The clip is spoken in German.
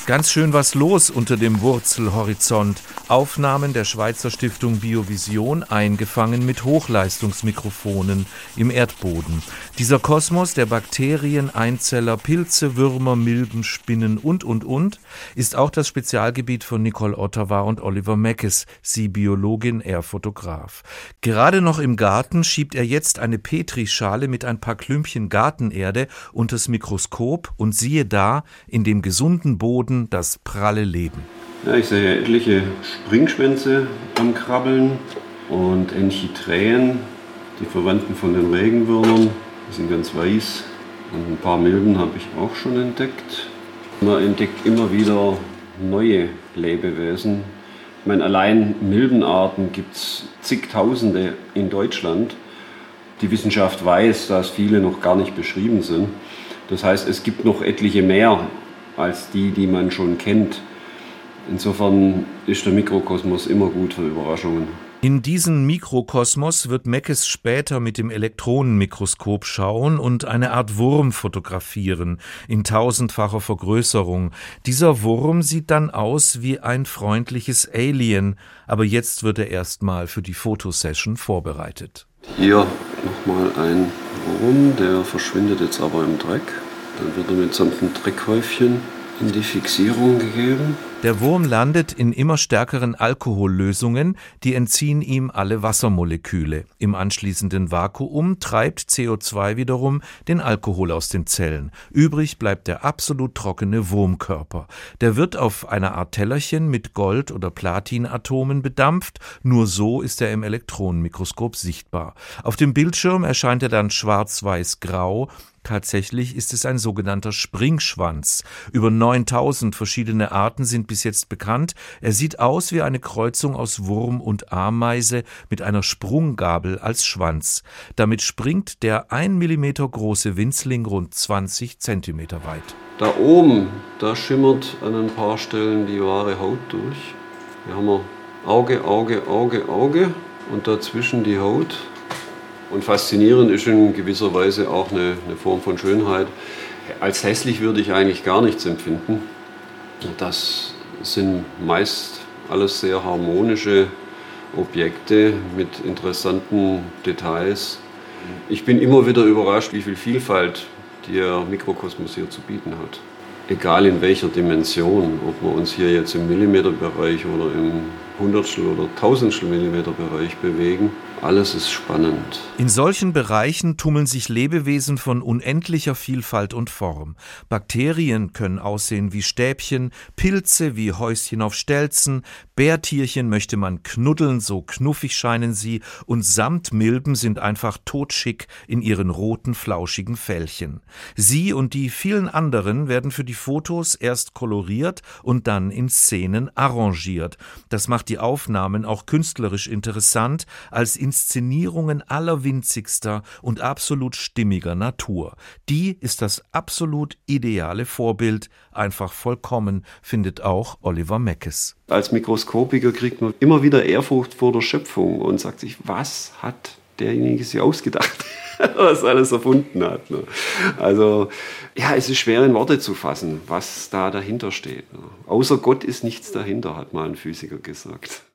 Ganz schön was los unter dem Wurzelhorizont. Aufnahmen der Schweizer Stiftung Biovision, eingefangen mit Hochleistungsmikrofonen im Erdboden. Dieser Kosmos der Bakterien, Einzeller, Pilze, Würmer, Milben, Spinnen und, ist auch das Spezialgebiet von Nicole Ottawa und Oliver Meckes, sie Biologin, er Fotograf. Gerade noch im Garten schiebt er jetzt eine Petrischale mit ein paar Klümpchen Gartenerde unters Mikroskop und siehe da, in dem gesunden Boden das pralle Leben. Ja, ich sehe etliche Springschwänze am Krabbeln und Enchiträen, die Verwandten von den Regenwürmern. Die sind ganz weiß und ein paar Milben habe ich auch schon entdeckt. Man entdeckt immer wieder neue Lebewesen. Ich meine, allein Milbenarten gibt es zigtausende in Deutschland. Die Wissenschaft weiß, dass viele noch gar nicht beschrieben sind. Das heißt, es gibt noch etliche mehr als die man schon kennt. Insofern ist der Mikrokosmos immer gut für Überraschungen. In diesen Mikrokosmos wird Meckes später mit dem Elektronenmikroskop schauen und eine Art Wurm fotografieren, in tausendfacher Vergrößerung. Dieser Wurm sieht dann aus wie ein freundliches Alien, aber jetzt wird er erstmal für die Fotosession vorbereitet. Hier nochmal ein Wurm, der verschwindet jetzt aber im Dreck. Dann wird er mitsamt einem Dreckhäufchen in die Fixierung gegeben. Der Wurm landet in immer stärkeren Alkohollösungen, die entziehen ihm alle Wassermoleküle. Im anschließenden Vakuum treibt CO2 wiederum den Alkohol aus den Zellen. Übrig bleibt der absolut trockene Wurmkörper. Der wird auf einer Art Tellerchen mit Gold- oder Platinatomen bedampft. Nur so ist er im Elektronenmikroskop sichtbar. Auf dem Bildschirm erscheint er dann schwarz-weiß-grau. Tatsächlich ist es ein sogenannter Springschwanz. Über 9000 verschiedene Arten sind bis jetzt bekannt. Er sieht aus wie eine Kreuzung aus Wurm und Ameise mit einer Sprunggabel als Schwanz. Damit springt der 1 Millimeter große Winzling rund 20 Zentimeter weit. Da oben, da schimmert an ein paar Stellen die wahre Haut durch. Hier haben wir Auge, Auge, Auge, Auge und dazwischen die Haut. Und faszinierend ist in gewisser Weise auch eine Form von Schönheit. Als hässlich würde ich eigentlich gar nichts empfinden. Das sind meist alles sehr harmonische Objekte mit interessanten Details. Ich bin immer wieder überrascht, wie viel Vielfalt der Mikrokosmos hier zu bieten hat. Egal in welcher Dimension, ob wir uns hier jetzt im Millimeterbereich oder im Hundertstel oder Tausendstel Millimeterbereich bewegen. Alles ist spannend. In solchen Bereichen tummeln sich Lebewesen von unendlicher Vielfalt und Form. Bakterien können aussehen wie Stäbchen, Pilze wie Häuschen auf Stelzen, Bärtierchen möchte man knuddeln, so knuffig scheinen sie, und Samtmilben sind einfach totschick in ihren roten, flauschigen Fellchen. Sie und die vielen anderen werden für die Fotos erst koloriert und dann in Szenen arrangiert. Das macht die Aufnahmen auch künstlerisch interessant, als Inszenierungen allerwinzigster und absolut stimmiger Natur. Die ist das absolut ideale Vorbild, einfach vollkommen, findet auch Oliver Meckes. Als Mikroskopiker kriegt man immer wieder Ehrfurcht vor der Schöpfung und sagt sich, was hat derjenige sich ausgedacht, was alles erfunden hat. Also ja, es ist schwer in Worte zu fassen, was da dahinter steht. Außer Gott ist nichts dahinter, hat mal ein Physiker gesagt.